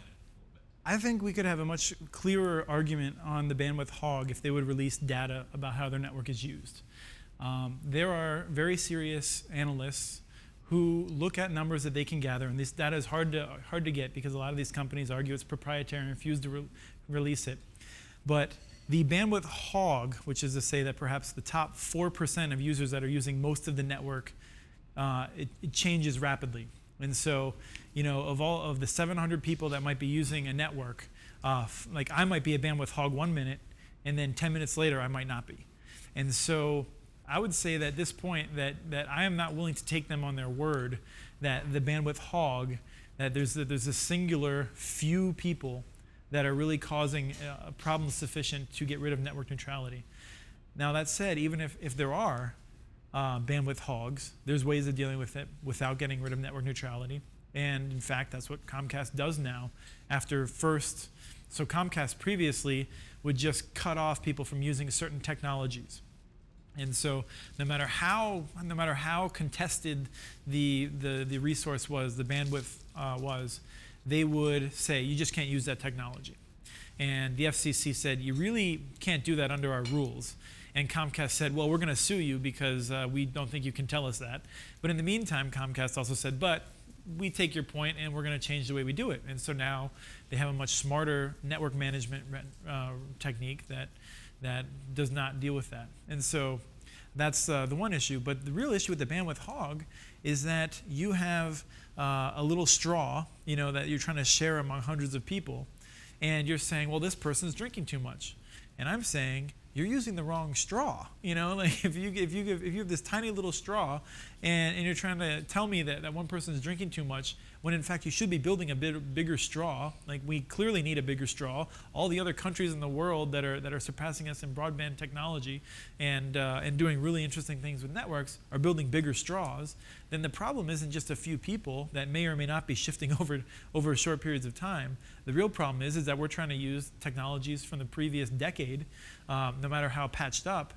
I think we could have a much clearer argument on the bandwidth hog if they would release data about how their network is used. Um, there are very serious analysts who look at numbers that they can gather, and this data is hard to hard to get because a lot of these companies argue it's proprietary and refuse to re- release it. But the bandwidth hog, which is to say that perhaps the top four percent of users that are using most of the network, uh, it, it changes rapidly. And so, you know, of all of the seven hundred people that might be using a network, uh, f- like I might be a bandwidth hog one minute, and then ten minutes later I might not be. And so I would say that at this point that, that I am not willing to take them on their word that the bandwidth hog, that there's a, there's a singular few people that are really causing a problem sufficient to get rid of network neutrality. Now that said, even if, if there are Uh, bandwidth hogs, there's ways of dealing with it without getting rid of network neutrality. And in fact, that's what Comcast does now. After first, so Comcast previously would just cut off people from using certain technologies. And so no matter how no matter how contested the the, the resource was, the bandwidth uh, was, they would say, you just can't use that technology. And the F C C said, you really can't do that under our rules. And Comcast said, well, we're going to sue you because uh, we don't think you can tell us that. But in the meantime, Comcast also said, but we take your point and we're going to change the way we do it. And so now they have a much smarter network management uh, technique that that does not deal with that. And so that's uh, the one issue. But the real issue with the bandwidth hog is that you have uh, a little straw, you know, that you're trying to share among hundreds of people. And you're saying, well, this person's drinking too much. And I'm saying, you're using the wrong straw. You know, like if you if you give, if you have this tiny little straw, and, and you're trying to tell me that, that one person is drinking too much, when in fact you should be building a bit bigger straw. Like we clearly need a bigger straw. All the other countries in the world that are that are surpassing us in broadband technology and uh, and doing really interesting things with networks are building bigger straws. Then the problem isn't just a few people that may or may not be shifting over over short periods of time. The real problem is is that we're trying to use technologies from the previous decade, um, no matter how patched up,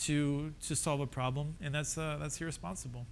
to to solve a problem, and that's uh, that's irresponsible.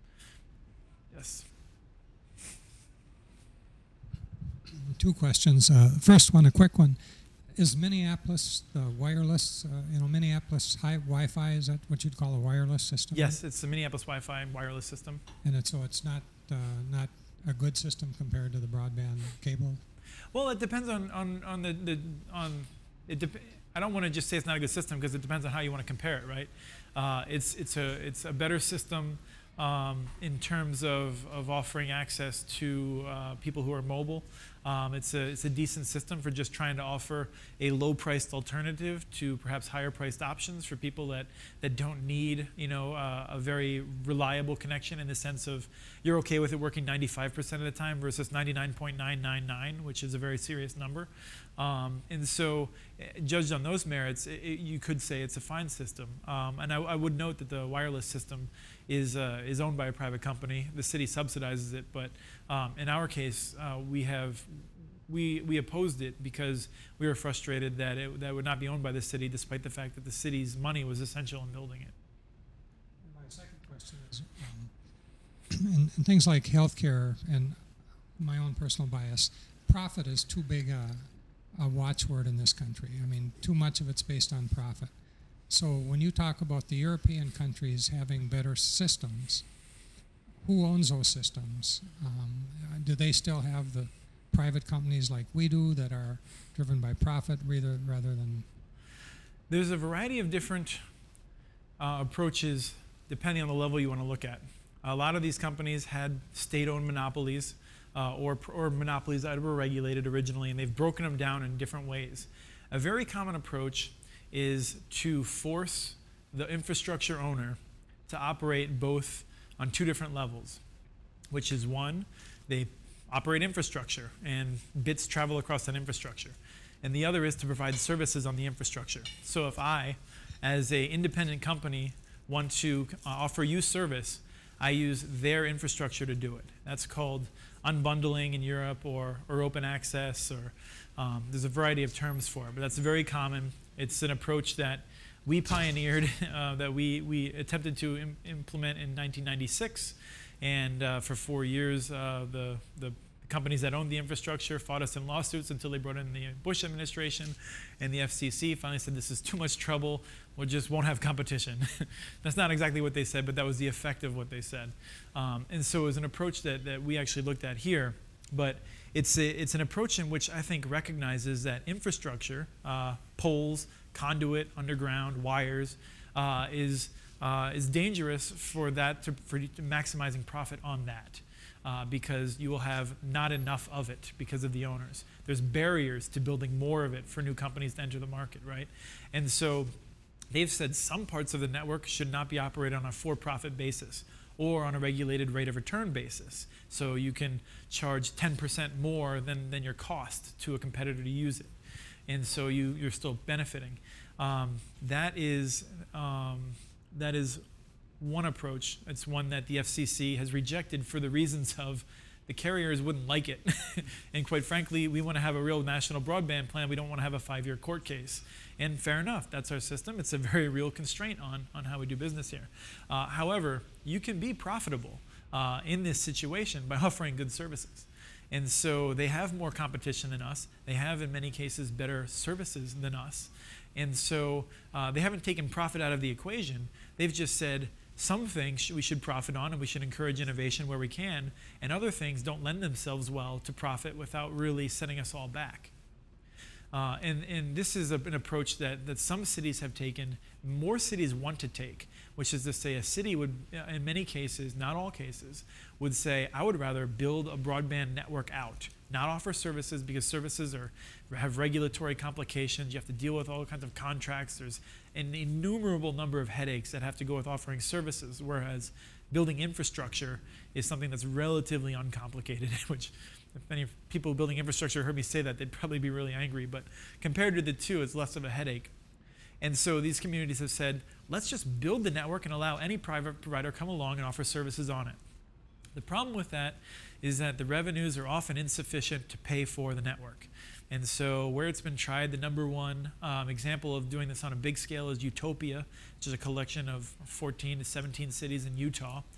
Yes. Two questions. Uh, first one, a quick one. is Minneapolis the wireless? Uh, you know, Minneapolis high Wi-Fi, is that what you'd call a wireless system? Yes, it's the Minneapolis Wi-Fi wireless system. And it's, so it's not uh, not a good system compared to the broadband cable. Well, it depends on on on the, the on it. Dep- I don't want to just say it's not a good system because it depends on how you want to compare it, right? Uh, it's it's a it's a better system um, in terms of, of offering access to uh, people who are mobile. Um, it's a it's a decent system for just trying to offer a low-priced alternative to perhaps higher-priced options for people that, that don't need you know uh, a very reliable connection in the sense of you're okay with it working ninety-five percent of the time versus ninety-nine point nine nine nine, which is a very serious number. Um, and so, uh, judged on those merits, it, it, you could say it's a fine system. Um, and I, I would note that the wireless system is uh, is owned by a private company. The city subsidizes it, but um, in our case, uh, we have we we opposed it because we were frustrated that it that would not be owned by the city, despite the fact that the city's money was essential in building it. My second question is, um, in, in things like healthcare and my own personal bias, profit is too big a, a watchword in this country. I mean, too much of it's based on profit. So when you talk about the European countries having better systems, who owns those systems? Um, do they still have the private companies like we do that are driven by profit rather, rather than... There's a variety of different uh, approaches depending on the level you want to look at. A lot of these companies had state-owned monopolies uh, or, or monopolies that were regulated originally, and they've broken them down in different ways. A very common approach is to force the infrastructure owner to operate both on two different levels, which is one, they operate infrastructure and bits travel across that infrastructure. And the other is to provide services on the infrastructure. So if I, as an independent company, want to uh, offer you service, I use their infrastructure to do it. That's called unbundling in Europe or, or open access, or um, there's a variety of terms for it, but that's very common. It's an approach that we pioneered, uh, that we, we attempted to im- implement in nineteen ninety-six, and uh, for four years, uh, the, the companies that owned the infrastructure fought us in lawsuits until they brought in the Bush administration, and the F C C finally said, this is too much trouble, we just won't have competition. That's not exactly what they said, but that was the effect of what they said. Um, and so it was an approach that, that we actually looked at here, but it's, a, it's an approach in which I think recognizes that infrastructure, uh, poles, conduit, underground, wires, uh, is, uh, is dangerous for that, to, for maximizing profit on that. Uh, because you will have not enough of it because of the owners. There's barriers to building more of it for new companies to enter the market, right? And so they've said some parts of the network should not be operated on a for-profit basis or on a regulated rate of return basis. So you can charge ten percent more than, than your cost to a competitor to use it. And so you, you're still benefiting. Um, that is um, that is one approach. It's one that the F C C has rejected for the reasons of the carriers wouldn't like it. And quite frankly, we want to have a real national broadband plan. We don't want to have a five-year court case. And fair enough, that's our system. It's a very real constraint on, on how we do business here. Uh, however, you can be profitable uh, in this situation by offering good services. And so they have more competition than us. They have, in many cases, better services than us. And so uh, they haven't taken profit out of the equation. They've just said, some things we should profit on and we should encourage innovation where we can, and other things don't lend themselves well to profit without really setting us all back. Uh, and, and this is a, an approach that, that some cities have taken, more cities want to take, which is to say a city would, in many cases, not all cases, would say, I would rather build a broadband network out, not offer services because services are, have regulatory complications. You have to deal with all kinds of contracts. There's an innumerable number of headaches that have to go with offering services, whereas building infrastructure is something that's relatively uncomplicated, which if any people building infrastructure heard me say that, they'd probably be really angry. But compared to the two, it's less of a headache. And so these communities have said, let's just build the network and allow any private provider come along and offer services on it. The problem with that is that the revenues are often insufficient to pay for the network. And so where it's been tried, the number one um, example of doing this on a big scale is Utopia, which is a collection of fourteen to seventeen cities in Utah,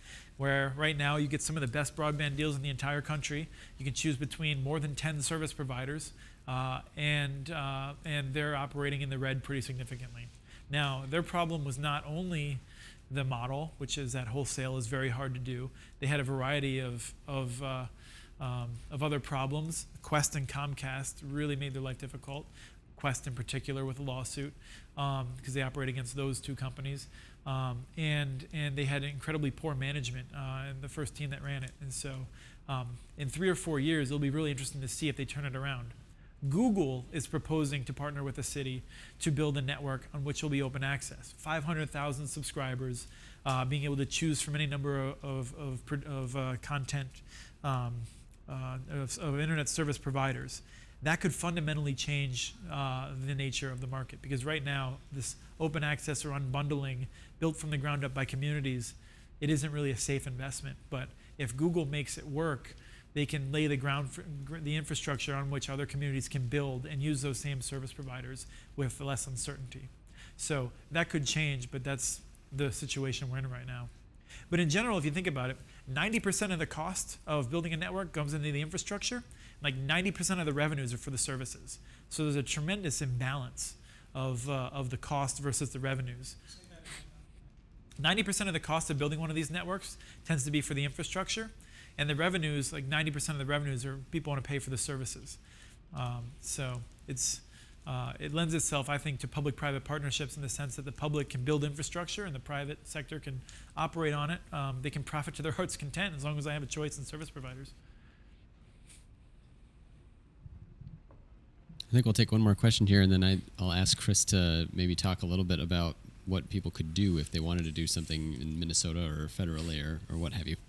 where right now you get some of the best broadband deals in the entire country. You can choose between more than ten service providers, uh, and, uh, and they're operating in the red pretty significantly. Now, their problem was not only the model, which is that wholesale is very hard to do. They had a variety of, of, uh, um, of other problems. Qwest and Comcast really made their life difficult. Qwest in particular with a lawsuit, because um, they operate against those two companies. Um, and, and they had incredibly poor management uh, in the first team that ran it. And so um, in three or four years, it'll be really interesting to see if they turn it around. Google is proposing to partner with the city to build a network on which will be open access. five hundred thousand subscribers, uh, being able to choose from any number of, of, of uh, content, um, uh, of, of internet service providers. That could fundamentally change uh, the nature of the market, because right now, this open access or unbundling built from the ground up by communities, it isn't really a safe investment. But if Google makes it work, they can lay the ground for the infrastructure on which other communities can build and use those same service providers with less uncertainty. So that could change, but that's the situation we're in right now. But in general, if you think about it, ninety percent of the cost of building a network comes into the infrastructure. Like ninety percent of the revenues are for the services. So there's a tremendous imbalance of, uh, of the cost versus the revenues. ninety percent of the cost of building one of these networks tends to be for the infrastructure. And the revenues, like ninety percent of the revenues, are people want to pay for the services. Um, so it's, uh, it lends itself, I think, to public-private partnerships in the sense that the public can build infrastructure and the private sector can operate on it. Um, they can profit to their heart's content as long as I have a choice in service providers. I think we'll take one more question here, and then I, I'll ask Chris to maybe talk a little bit about what people could do if they wanted to do something in Minnesota or federally or, or what have you.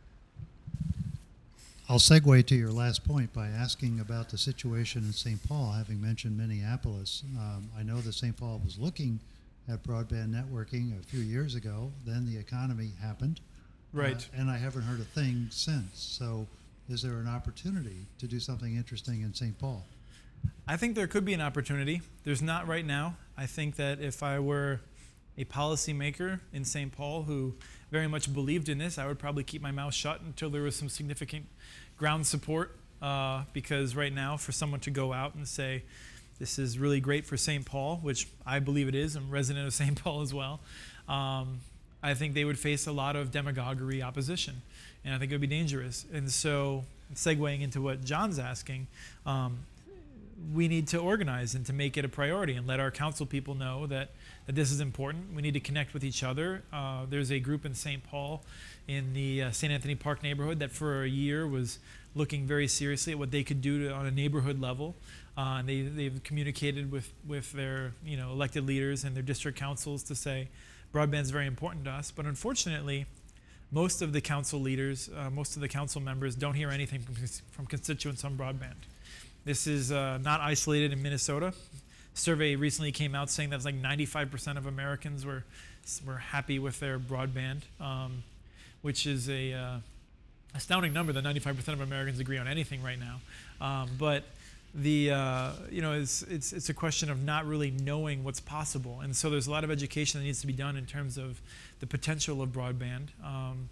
I'll segue to your last point by asking about the situation in Saint Paul, having mentioned Minneapolis. Um, I know that Saint Paul was looking at broadband networking a few years ago. Then the economy happened. Right. Uh, and I haven't heard a thing since. So is there an opportunity to do something interesting in Saint Paul? I think there could be an opportunity. There's not right now. I think that if I were a policymaker in Saint Paul who very much believed in this, I would probably keep my mouth shut until there was some significant ground support, uh, because right now for someone to go out and say, this is really great for Saint Paul, which I believe it is, I'm a resident of Saint Paul as well, um, I think they would face a lot of demagoguery opposition, and I think it would be dangerous. And so, segueing into what John's asking, um, we need to organize and to make it a priority and let our council people know that, that this is important. We need to connect with each other. Uh, there's a group in Saint Paul in the uh, Saint Anthony Park neighborhood that for a year was looking very seriously at what they could do to, on a neighborhood level. Uh, and they, they've communicated with, with their you know, elected leaders and their district councils to say broadband is very important to us. But unfortunately, most of the council leaders, uh, most of the council members don't hear anything from, from constituents on broadband. This is uh, not isolated in Minnesota. A survey recently came out saying that it's like ninety-five percent of Americans were were happy with their broadband, um, which is a uh, astounding number that ninety-five percent of Americans agree on anything right now. Um, but the uh, you know it's it's it's a question of not really knowing what's possible, and so there's a lot of education that needs to be done in terms of the potential of broadband. Um,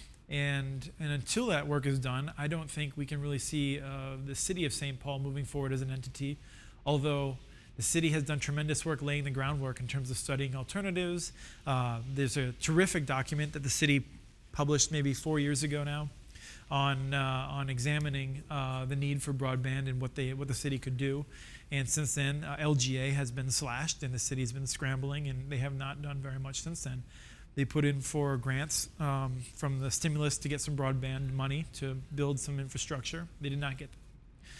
And, and until that work is done, I don't think we can really see uh, the city of Saint Paul moving forward as an entity, although the city has done tremendous work laying the groundwork in terms of studying alternatives. Uh, there's a terrific document that the city published maybe four years ago now on, uh, on examining uh, the need for broadband and what, they, what the city could do. And since then, uh, L G A has been slashed and the city's been scrambling, and they have not done very much since then. They put in for grants um, from the stimulus to get some broadband money to build some infrastructure. They did not get that.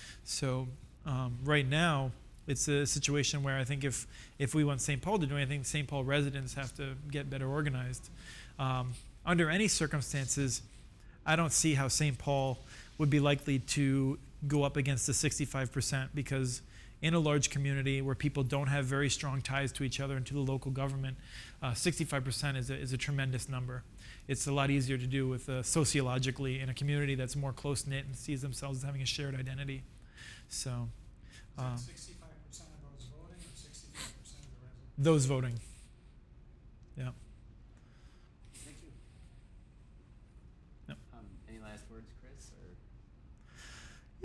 So um, right now, it's a situation where I think if, if we want Saint Paul to do anything, Saint Paul residents have to get better organized. Um, under any circumstances, I don't see how Saint Paul would be likely to go up against the sixty-five percent, because in a large community where people don't have very strong ties to each other and to the local government, uh, sixty-five percent is a, is a tremendous number. It's a lot easier to do with uh, sociologically in a community that's more close-knit and sees themselves as having a shared identity. So, um, sixty-five percent of those voting or sixty-five percent of the residents? those voting. Yeah. Thank you.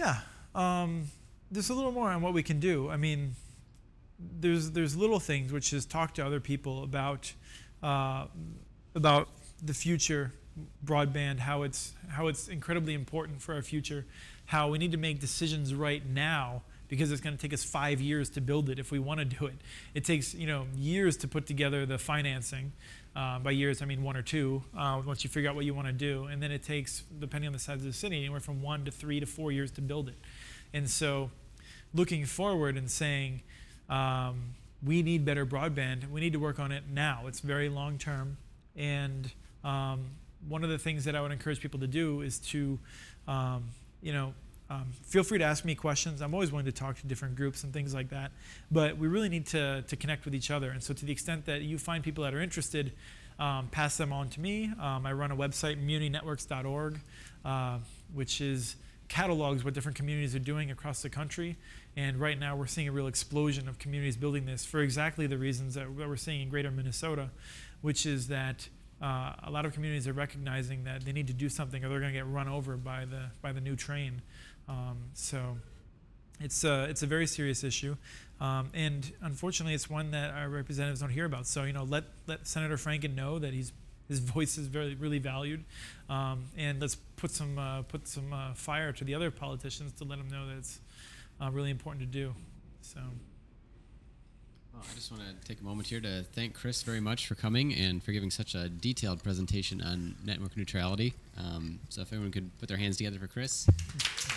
Yeah, um, just a little more on what we can do. I mean, there's there's little things, which is talk to other people about uh, about the future broadband, how it's how it's incredibly important for our future, how we need to make decisions right now because it's going to take us five years to build it if we want to do it. It takes you know years to put together the financing. Uh, by years, I mean one or two. Uh, once you figure out what you want to do, and then it takes, depending on the size of the city, anywhere from one to three to four years to build it. And so, looking forward and saying, um, we need better broadband. We need to work on it now. It's very long term, and um, one of the things that I would encourage people to do is to, um, you know, um, feel free to ask me questions. I'm always willing to talk to different groups and things like that. But we really need to to connect with each other. And so, to the extent that you find people that are interested, um, pass them on to me. Um, I run a website, immunity networks dot org, uh, which is catalogs what different communities are doing across the country. And right now we're seeing a real explosion of communities building this for exactly the reasons that we're seeing in greater Minnesota, which is that uh, a lot of communities are recognizing that they need to do something or they're going to get run over by the by the new train. Um, so it's a, it's a very serious issue. Um, and unfortunately, it's one that our representatives don't hear about. So, you know, let, let Senator Franken know that he's his voice is very really valued, um, and let's put some uh, put some uh, fire to the other politicians to let them know that it's uh, really important to do. So, well, I just want to take a moment here to thank Chris very much for coming and for giving such a detailed presentation on network neutrality. Um, so, if everyone could put their hands together for Chris.